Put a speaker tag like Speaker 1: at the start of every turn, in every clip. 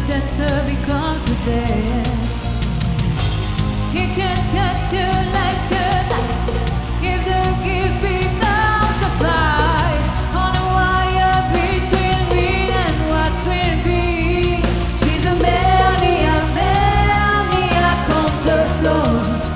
Speaker 1: dancer becomes the dance. He can catch you like a knife if the gift becomes a fly on a wire between real and what will be. She's a maniac, maniac on the floor,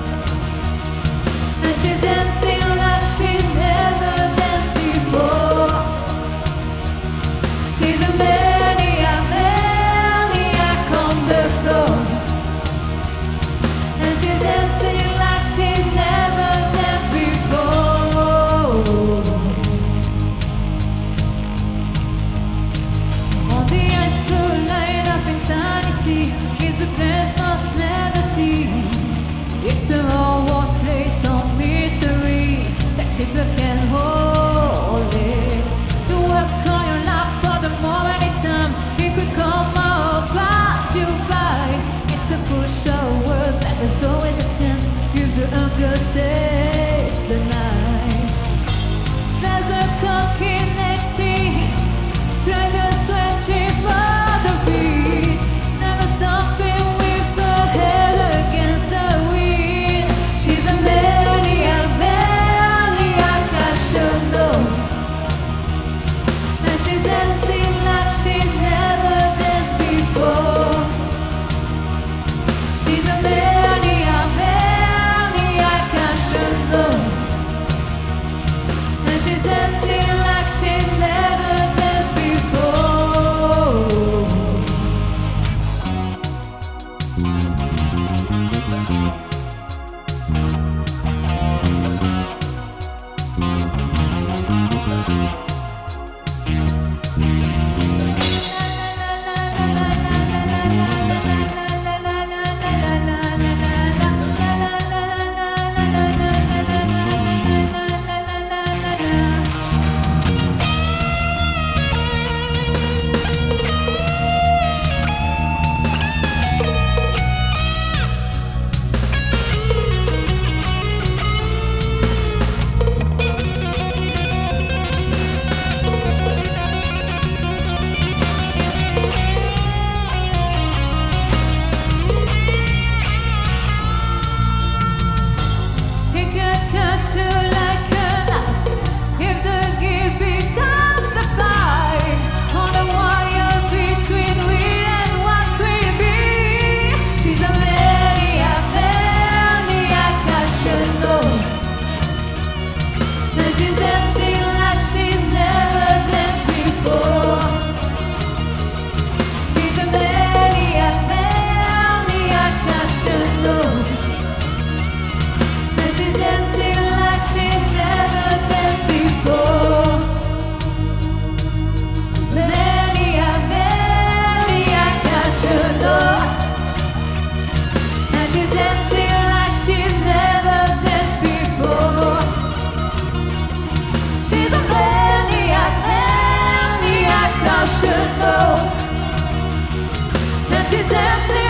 Speaker 1: and she's dancing like she's never danced before. She's a maniac, maniac on the floor, and she's dancing like she's never danced before. On the ice-blue line of insanity is a place must never see. It's a whole world place of mystery that she can hold it. You work on your life for the moment in time. It could come or pass you by. It's a push world that there's always a chance if the hunger stays the night. There's a clock in it, stranger stretching for the beat, never stopping with her head against the wind. She's a maniac, maniac, I should know, and she's dancing like she's never danced before. She's a maniac, maniac, I should know, and she's dancing like she's never danced before. He can catch you like a knife if the gift becomes a fight on a wire between will and what will be. She's a maniac, maniac, I should know, and she's dancing like she's never danced before. She's a maniac, maniac, I should know, and she's dancing like she's never danced before. Maniac, maniac, I should know, and she's dancing like she's never danced before. She's a maniac, maniac, I should know, and she's dancing